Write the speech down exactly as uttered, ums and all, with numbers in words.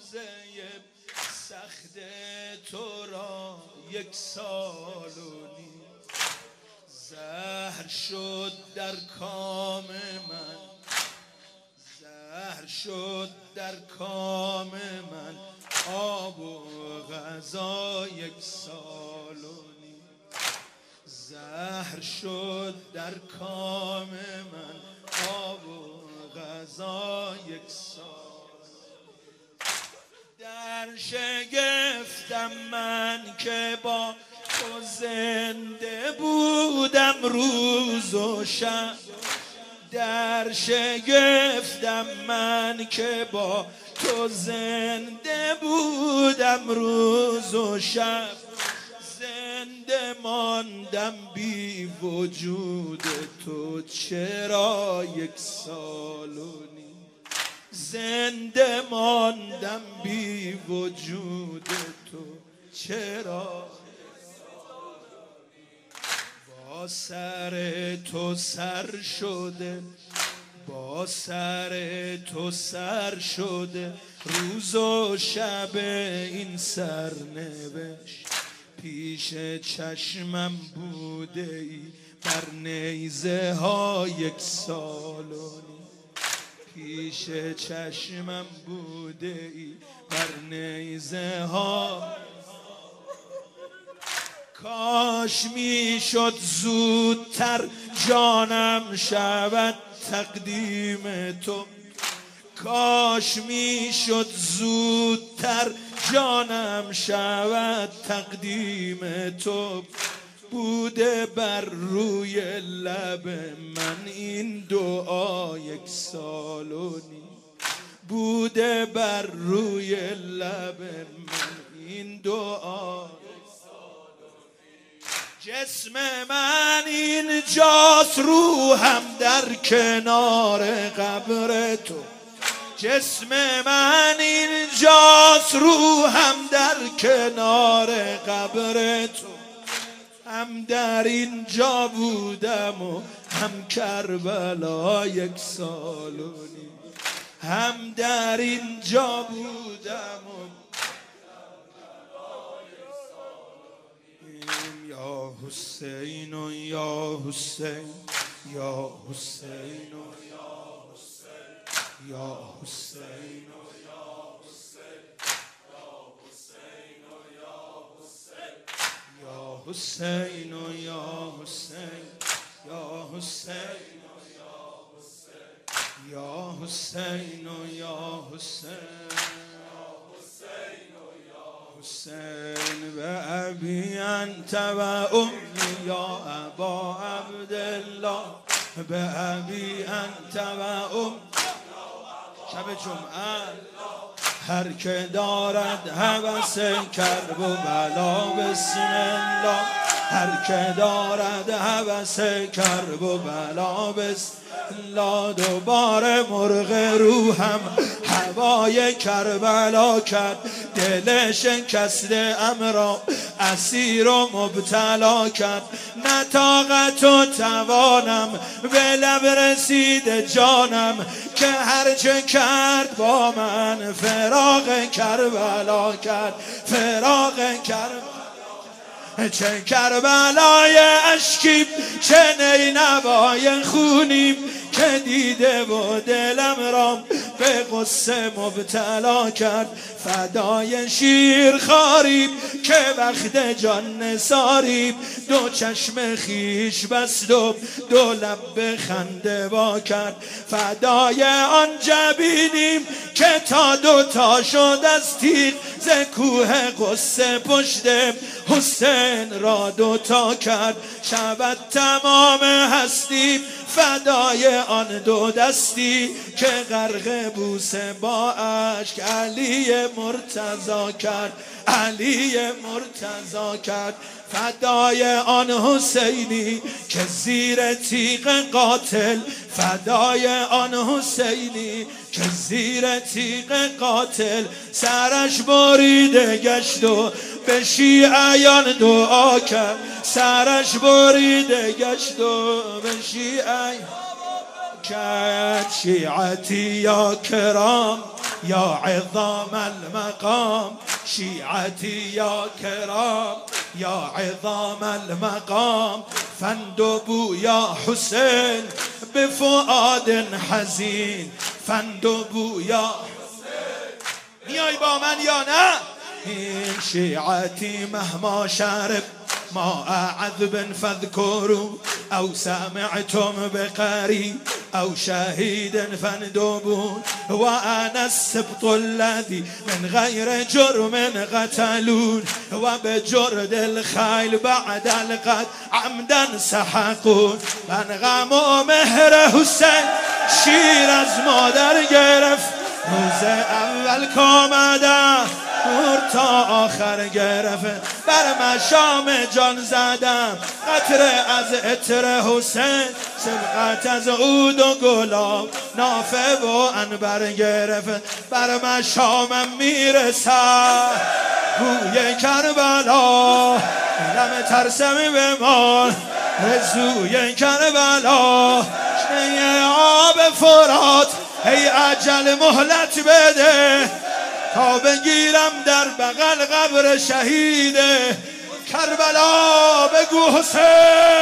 روزه سخت تو را یک سال و نیم زهر شد در کام من، زهر شد در کام من آب و غذا یک سال و نیم زهر شد در کام من آب و غذا یک سال. در شگفتم من که با تو زنده بودم روز و شب، در شگفتم من که با تو زنده بودم روز و شب، زنده ماندم بی وجود تو چرا یک سال و نیم زنده ماندم بی وجود تو چرا با سر تو سر شده با سر تو سر شده روز و شب این سرنوشت پیش چشمم بوده ای بر نیزه ها یک سال و نیم پیش چشمم بوده ای بر نیزه ها. کاش میشد زودتر جانم شود تقدیم تو، کاش میشد زودتر جانم شود تقدیم تو، بوده بر روی لب من این دعا یک سال و نیم بوده بر روی لب من این دعا. جسم من اینجاست روحم در کنار قبر تو، جسم من اینجاست روحم در کنار قبر تو، هم در اینجا بودم و هم کربلا یک سال و نیم هم در اینجا بودم و یا حسین و یا حسین یا حسین و یا حسین یا حسین و یا حسین یا حسین و یا حسین یا حسین یا حسین و یا حسین حسین به ابی انت و امی یا ابا عبدالله به ابی انت و ام. شب جمعه هر که دارد هوس کرب و بلا بسم الله، هر که دارد هوس کرب و بلا بسم الله. دوباره مرغ روحم هوای کربلا کرد، دل شکسته ام را اسیر و مبتلا کرد. نه طاقت و توانم به لب رسید جانم که هرچه کرد با من فراق کربلا کرد فراق کربلا. چه کربلای اشکیم چه نینوای خونیم که دیده و دلم را به غصه مبتلا کرد. فدای شیر خاریم که وقت جان نثاریم، دو چشم خیش بست و دو لب به خنده وا کرد. فدای آن جبینیم که تا دو تا شد از تیغ ز کوه غصه پشت حسین را دوتا کرد. شود تمام هستیم فدای آن دو دستی که غرق بوسه با اشک علی مرتضی کرد علی مرتضی کرد. فدای آن حسینی که زیر تیغ قاتل، فدای آن حسینی که زیر تیغ قاتل سرش بریده گشت و به شیعیان دعا کرد. سرش بریده گشت و به شیعیان کرد. شیعتی یا کرام یا عظام المقام شیعتی یا کرام یا عظام المقام فاندبوا یا حسین بفؤاد حزین فاندبوا یا حسین. میای با من یا نه؟ این شیعتی مهما شرب ما عذب فاذكروا او سمعتم بقريب او شهيد فاندبوا وانا السبط الذي من غير جرم قتلون وبجرد الخيل بعد القتل عمدا سحقون. من غم و مهر حسین شیر از مادر گرفت روز اول کامده نور تا آخر گرفت بر مشام جان زدم قطره از عطر حسین سبقت از عود و گلاب نافه و عنبر گرفت بر مشامم میرسد بوی کربلا دم ترسمی بمان رزوی کربلا شنه آب فرات ای عجل مهلت بده تا بگیرم در بغل قبر شهید کربلا. بگو حسین